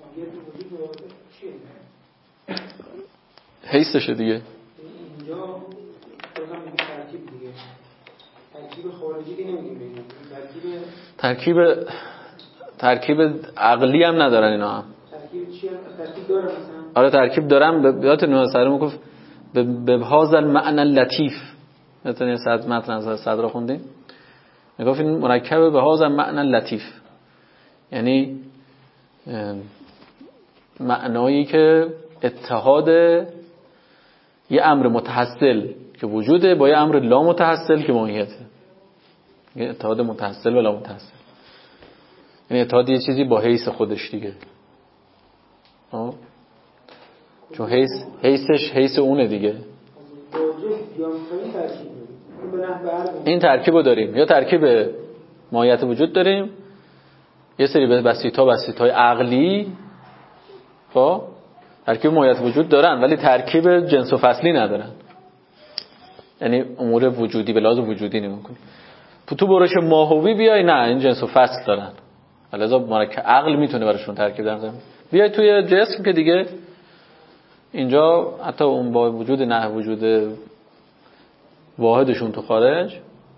حیثشه دیگه. اینجا بازم میگه ترکیب دیگه. ترکیب خارجی که نمیگیم، ترکیب ترکیب عقلی هم ندارن اینا هم. ترکیب چیه؟ ترکیب دارن مثلا. آره ترکیب دارن. به یادت نوح سرمون گفت به هذا المعنى اللطیف. مثلا صد متن از صدر خوندیم. میگفت این مرکب به هذا المعنى اللطیف، یعنی معنایی که اتحاد یه امر متحصل که وجوده با یه امر لا متحصل که ماهیته. یه اتحاد متصل ولا متصل، یعنی اتحاد یه چیزی با حیث خودش دیگه. آه؟ چون حیث حیثش حیث اونه دیگه. این ترکیب رو داریم، یا ترکیب ماهیت وجود داریم، یه سری بسیطا بسیطای عقلی خب ترکیب ماهیت وجود دارن ولی ترکیب جنس و فصلی ندارن، یعنی امور وجودی به لحاظ وجودی نگاه کنیم. تو برش ماهوی بیای نه این جنس و فصل دارن، لذا مرکب عقل میتونه براشون ترکیب در زمین. بیای توی جسم که دیگه اینجا حتی اون با وجود نه وجود واحدشون تو خارج،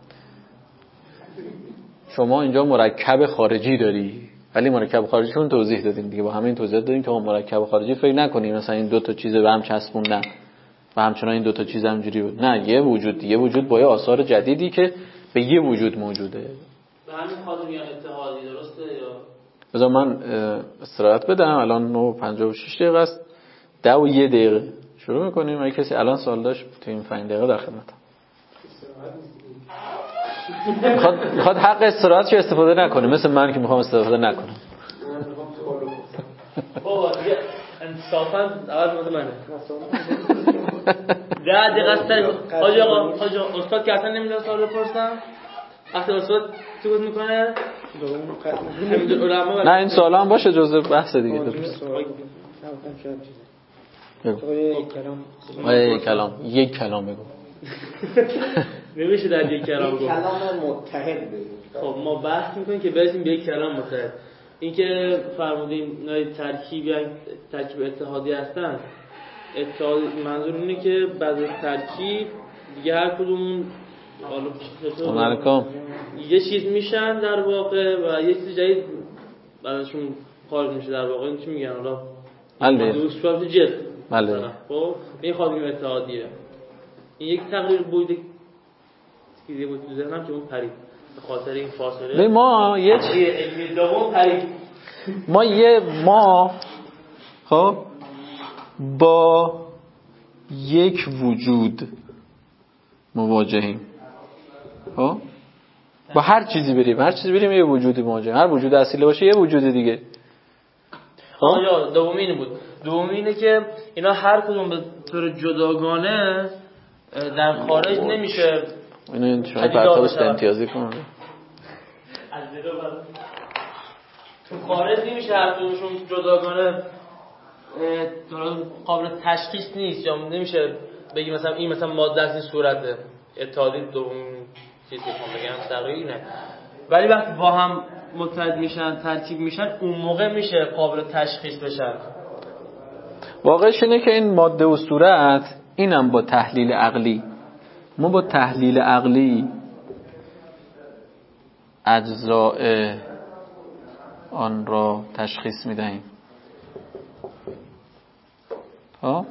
شما اینجا مرکب خارجی داری، ولی مرکب خارجیشون توضیح دادیم دیگه، با همین توضیح دادیم که مرکب خارجی فکر نکنیم مثلا این دو تا چیز به هم چسبوندن و همچنان این دو تا چیز همجوری بود، نه یه وجود یه وجود با یه آثار جدیدی که به یه وجود موجوده. به همین خاطر میان اتحادی درسته یا بذار من استراحت بدم، الان نه و پنجاه و شش دقیقه است، ده و یک دقیقه شروع میکنیم. اگه کسی الان سوال داشت تو این پنج دقیقه در خدمتم. میخواد میخواد حق استراحتش استفاده نکنه، مثل من که میخوام استفاده نکنم. بابا دیگه انصافا اول مورد منه. ده دقیقه است. حاج آقا حاج آقا استاد که اصلا نمیذاره سوال بپرسم. وقتی استاد سکوت میکنه نه این سوالا هم باشه جزء بحث دیگه. یک کلام یک کلام یک کلام بگو. نمیشه در یک کلام گفت. کلام متحد بگو. خب ما بحث میکنیم که برسیم به یک کلام متحد. این که فرمودیم اینا ترکیب یا ترکیب اتحادی هستن، اتحاد منظور اینه که بعد از ترکیب دیگه هر کدوم حالا یه چیز میشن در واقع و یه چیز جدید بعدشون خارج میشه در واقع. این چی میگن حالا؟ بله. دوست جسم. بله. خب این خواهیم اتحادیه. این یک تغییر بوده که دیگه بود تو ذهنم که اون پرید به خاطر این فاصله. ما یه علمی دوم پرید. ما یه ما خب با یک وجود مواجهیم. خب با هر چیزی بریم هر چیزی بریم یه وجودی مواجهیم. هر وجود اصیل باشه یه وجود دیگه. آه یا دومی اینه بود. دومی اینه که اینا هر کدوم به طور جداگانه در خارج نمیشه. اینو شما پرتابش امتیازی کنم. تو خارج نمیشه هر کدومشون جداگانه قابل تشخیص نیست یا نمیشه بگی مثلا این مثلا ماده از این صورته. اتحادی دوم چیزی که بگم دقیق نه. ولی وقتی با هم متحد میشن ترکیب میشن اون موقع میشه قابل تشخیص بشن. واقعش اینه که این ماده و صورت اینم با تحلیل عقلی ما با تحلیل عقلی اجزاء آن را تشخیص میدهیم. ها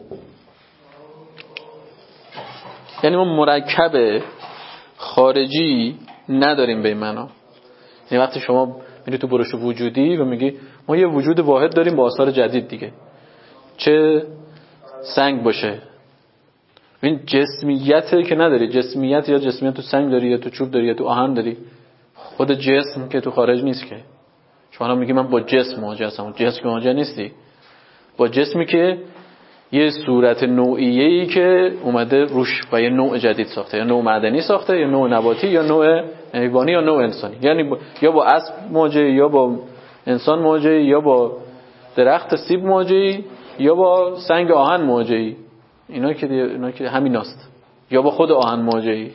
یعنی ما مرکب خارجی نداریم به این معنا. یعنی وقتی شما میری تو برش وجودی و میگی ما یه وجود واحد داریم با آثار جدید دیگه، چه سنگ باشه، این جسمیت که نداری، جسمیت یا جسمیت تو سنگ داری یا تو چوب داری یا تو آهن داری، خود جسم که تو خارج نیست که. شما میگی من با جسم مواجه هستم، جسم که مواجه نیستی با جسمی که یه صورت نوعیه‌ای که اومده روش و یه نوع جدید ساخته، یا نوع معدنی ساخته یا نوع نباتی یا نوع حیوانی یا نوع انسانی. یعنی با... یا با اسب مواجهی یا با انسان مواجهی یا با درخت سیب مواجهی یا با سنگ آهن مواجهی. اینا که دی... اینا که همیناست. یا با خود آهن مواجهی.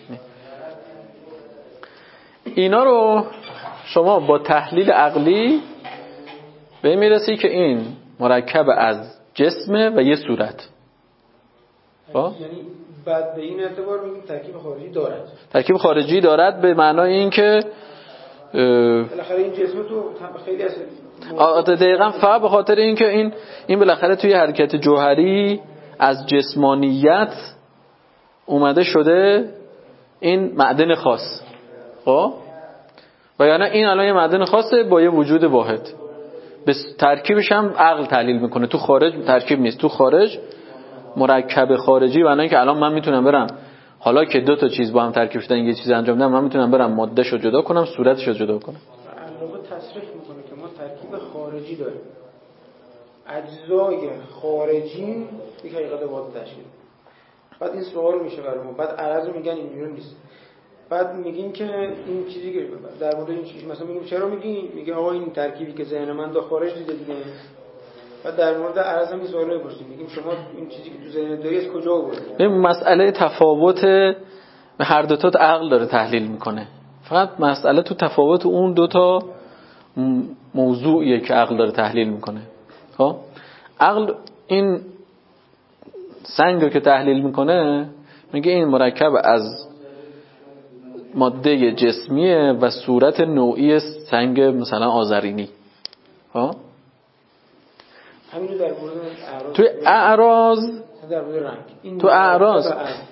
اینا رو شما با تحلیل عقلی به میرسی که این مرکب از جسمه و یه صورت. یعنی بعد به این اعتبار میگیم ترکیب خارجی دارد. ترکیب خارجی دارد به معنای این که بالاخره این جسم تو خیلی از دقیقاً فقط به خاطر این که این این بالاخره توی حرکت جوهری از جسمانیت اومده شده این معدن خاص. خب و یعنی این الان یه معدن خاصه با یه وجود واحد. به ترکیبش هم عقل تحلیل میکنه. تو خارج ترکیب نیست، تو خارج مرکب خارجی و اینکه الان من میتونم برم حالا که دو تا چیز با هم ترکیب شدن یه چیز انجام بدم، من میتونم برم مادهشو جدا کنم، صورتشو جدا کنم. علاوه تصریح میکنه که ما ترکیب خارجی داریم، اجزای خارجی یک حقیقت واحد تشکیل. بعد این سوال میشه برای ما، بعد عرض رو میگن اینجوری نیست. بعد میگیم که این چیزی که در مورد این چیز مثلا میگیم چرا میگیم، میگه آقا این ترکیبی که ذهن من دا خارج دیده دیگه. بعد در مورد عرض هم این سوالا میپرسیم، میگیم شما این چیزی که تو ذهن داری از کجا آوردی؟ این مسئله تفاوت هر دو تا عقل داره تحلیل میکنه. فقط مسئله تو تفاوت اون دو تا موضوعیه که عقل داره تحلیل میکنه. ها عقل این سنگ رو که تحلیل میکنه میگه این مرکب از ماده جسمیه و صورت نوعی سنگ مثلا آذرینی. ها همینو در مورد اعراض، توی اعراض در مورد رنگ این تو اعراض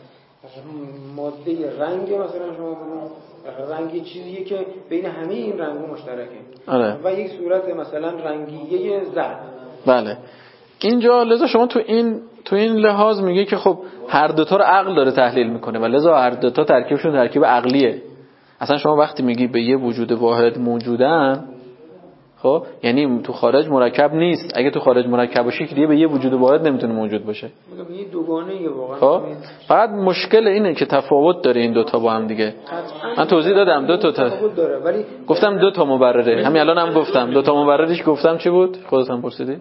ماده رنگ مثلا شما بگو رنگ چیزیه که بین همه این رنگ‌ها مشترکه. آره. و یک صورت مثلا رنگیه زرد. بله اینجا لذا شما تو این تو این لحاظ میگه که خب هر دو تا رو عقل داره تحلیل میکنه و لذا هر دو تا ترکیبشون ترکیب عقلیه. اصلا شما وقتی میگی به یه وجود واحد موجودن، خب یعنی تو خارج مرکب نیست. اگه تو خارج مرکب باشه که دیگه به یه وجود واحد نمیتونه موجود باشه. میگم یه دوگانه واقعا. خب فقط مشکل اینه که تفاوت داره این دوتا با هم دیگه. من توضیح دادم دو تا تفاوت داره ولی گفتم دو تا مبرره. همین الان هم گفتم دو تا مبررش گفتم چی بود؟ خودت هم پرسیدی.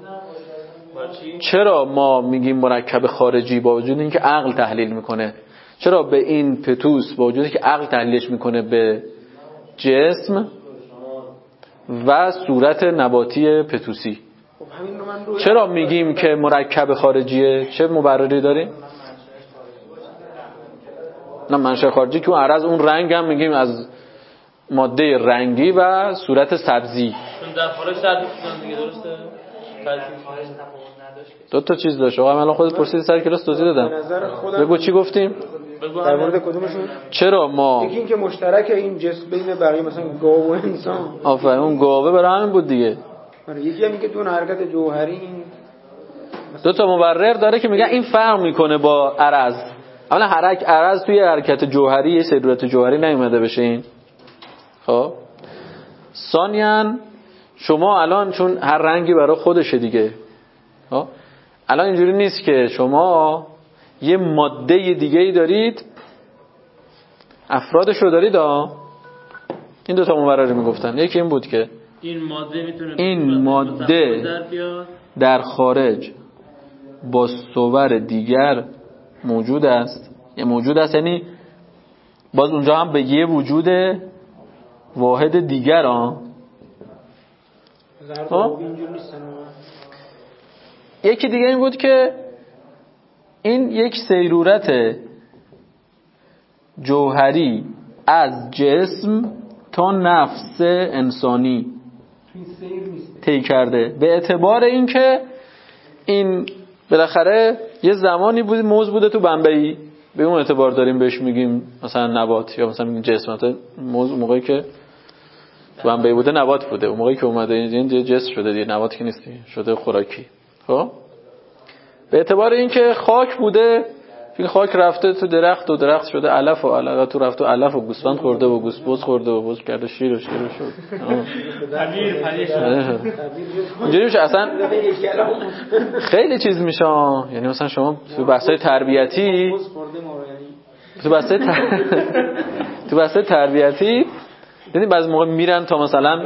چرا ما میگیم مرکب خارجی با وجود اینکه عقل تحلیل میکنه؟ چرا به این پتوس با وجودی که عقل تحلیلش میکنه به جسم و صورت نباتی پتوسی، چرا میگیم که مرکب خارجیه؟ چه مبرری داریم؟ نه منشأ خارجی که اون عرض اون رنگ هم میگیم از ماده رنگی و صورت سبزی. در خارج تعریف کردن دیگه، درسته؟ دو تا چیز داشت. آقا الان خودت پرسیدی سر کلاس توضیح دادم. بگو چی گفتیم؟ در مورد کدومشون؟ چرا ما یکی این که مشترک این جسم بین بقیه مثلا گاو و انسان. آفرین اون گاوه برای همین بود دیگه. آره یکی هم میگه دو حرکت جوهری این دو تا مبرر داره که میگن این فرق میکنه با عرض. اولا حرکت عرض توی حرکت جوهری یه صورت جوهری نیومده بشه این. خب ثانیاً شما الان چون هر رنگی برای خودشه دیگه، خب الان اینجوری نیست که شما یه ماده دیگه ای دارید افرادش رو دارید ها. این دو تا مبرر میگفتن. یکی این بود که این ماده میتونه این ماده در خارج با صور دیگر موجود است. یه موجود است یعنی باز اونجا هم به یه وجود واحد دیگر ها. یکی دیگه این بود که این یک سیرورت جوهری از جسم تا نفس انسانی طی کرده، به اعتبار اینکه این بالاخره یه زمانی بود موز بوده تو بمبئی، به اون اعتبار داریم بهش میگیم مثلا نبات یا مثلا میگیم جسم. مثلا موز موقعی که تو بمبئی بوده نبات بوده، اون موقعی که اومده این دیگه جسم شده دیگه، نبات که نیست شده خوراکی. خب به اعتبار اینکه خاک بوده، این خاک رفته تو درخت و درخت شده علف و علف تو رفته و علف و گوسفند خورده و گوسپوز خورده و بوز کرده شیر و شیر و شد. پنیر پنیر اینجوری میشه اصلا خیلی چیز میشه. یعنی مثلا شما تو بحث‌های تربیتی تو بحث‌های تو بحث‌های تربیتی یعنی بعضی موقع میرن تا مثلا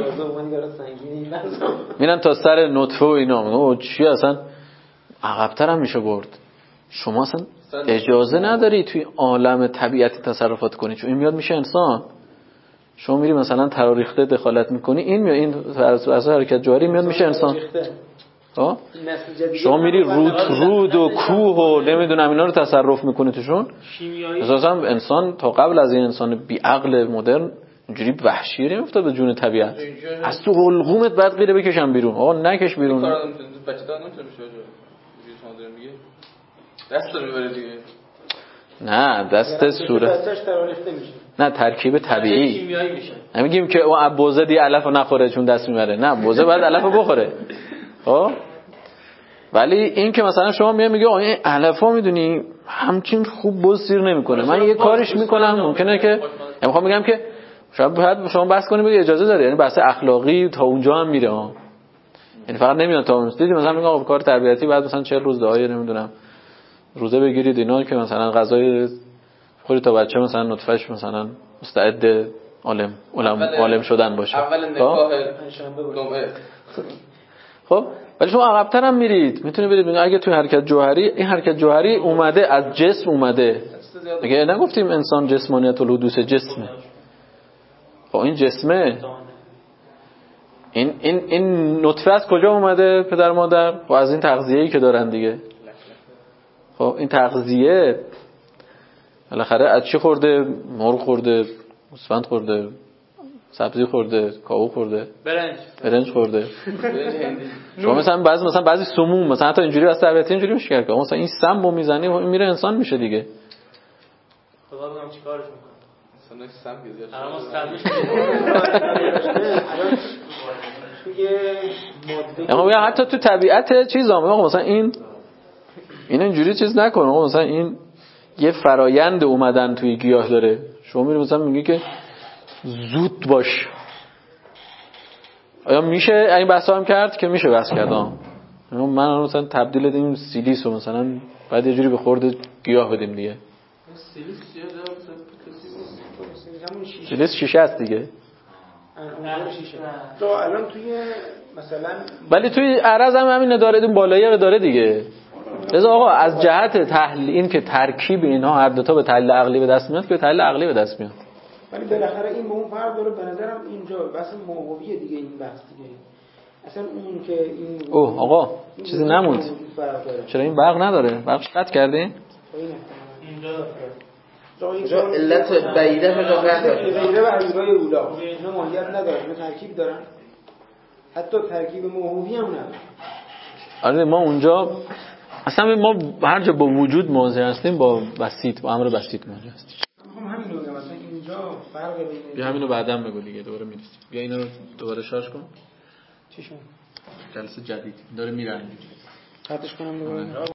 میرن تا سر نطفه و اینا، میگن چی اصلا عقب‌تر هم میشه برد. شما اصلا اجازه نداری توی عالم طبیعت تصرفات کنی، چون این میاد میشه انسان. شما میری مثلا تراریخته دخالت میکنی، این میاد این از حرکت جاری میاد میشه انسان. ها شما میری رود رود و کوه و نمیدونم اینا رو تصرف میکنی توشون. اساسا انسان تا قبل از این انسان بی عقل مدرن اینجوری وحشی نمیافتاد به جون طبیعت. از تو حلقومت بعد غیره بکشم بیرون. آقا نکش بیرون. بچه‌ها نمیتونه بشه میگه دست رو میبره دیگه. نه دست صورت نه ترکیب طبیعی شیمیایی میشه. نمیگیم که اون بوزه دی علف رو نخوره چون دست میبره، نه بوزه باید علف رو بخوره. خب ولی این که مثلا شما میای میگه این علفا میدونی همچین خوب بز سیر نمیکنه. من یه کارش میکنم ممکنه که میخوام بگم که شاید باید شما بحث کنید بگید اجازه داره، یعنی بحث اخلاقی تا اونجا هم میره ها، یعنی فقط نمیاد تا اون دیدی مثلا میگم آقا کار تربیتی بعد مثلا چهل روز دعای نمیدونم روزه بگیرید اینا که مثلا غذای خوری تا بچه مثلا نطفهش مثلا مستعد عالم علم عالم شدن باشه اول نگاه جمعه. خب ولی شما عقب‌تر هم میرید میتونید برید اگه توی حرکت جوهری این حرکت جوهری اومده از جسم اومده، اگه نگفتیم انسان جسمانیت الحدوث جسمه، خب این جسمه، این این این نطفه از کجا اومده پدر مادر؟ خب از این تغذیه‌ای که دارن دیگه. خب این تغذیه بالاخره از چی خورده؟ مرغ خورده، گوسفند خورده، سبزی خورده، کاهو خورده، برنج برنج خورده. شما مثلا بعضی مثلا بعضی سموم مثلا حتی اینجوری واسه طبیعتی اینجوری میشه که مثلا این سمو میزنی و میره انسان میشه دیگه. خدا بگم چیکارش میکنه. مثلا سم زیاد. الان سمش توی ماده اما حتی تو طبیعت چیزا آقا مثلا این این اینجوری چیز نکنه، آقا مثلا این یه فرایند اومدن توی گیاه داره. شما میری مثلا میگی که زود باش، آیا میشه این بحثا هم کرد که میشه بحث کرد ها. من مثلا تبدیل این سیلیس رو مثلا بعد یه جوری به خورد گیاه بدیم دیگه. سیلیس زیاد سیلیس شیشه است دیگه. تو الان توی مثلا ولی توی عرض هم همین داره، این بالایی داره دیگه. لذا آقا از جهت تحلیل این که ترکیب اینها هر دو تا به تحلیل عقلی به دست میاد که به تحلیل عقلی به دست میاد. ولی بالاخره این به اون فرق داره. به نظرم اینجا بحث موهویه دیگه، این بحث دیگه اصلا اون که این اوه آقا چیزی نموند. چرا این برق نداره؟ برقش قطع کردین؟ اینجا علت بعیده به جا غیره و علیرای اولا اینا ماهیت ندارن، اینا ترکیب دارن، حتی ترکیب موهوی هم ندارن. آره ما اونجا اصلا ما هر جا با وجود مواجه هستیم با بسیط، با امر بسیط مواجه هستیم. هم همین رو مثلا اینجا فرق بین بیا همینو بعداً بگو دیگه، دوباره میرسیم. بیا اینو دوباره شارژ کن. چیشون جلسه جدید داره میره. قطعش کنم بگم